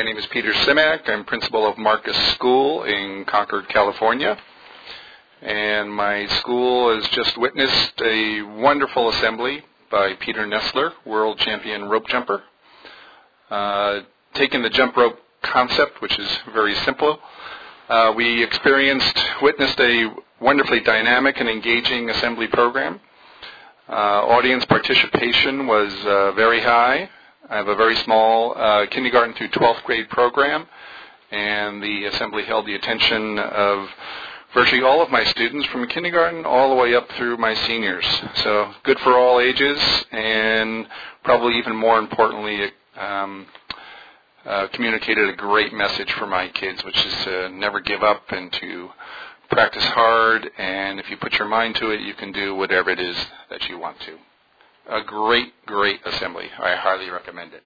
name is Peter Simak. I'm principal of Marcus School in Concord, California. And my school has just witnessed a wonderful assembly by Peter Nessler, world champion rope jumper. Taking the jump rope concept, which is very simple, we witnessed a wonderfully dynamic and engaging assembly program. Audience participation was very high. I have a very small kindergarten through 12th grade program, and the assembly held the attention of virtually all of my students from kindergarten all the way up through my seniors. So good for all ages, and probably even more importantly, communicated a great message for my kids, which is to never give up and to practice hard, and if you put your mind to it, you can do whatever it is that you want to. A great, great assembly. I highly recommend it.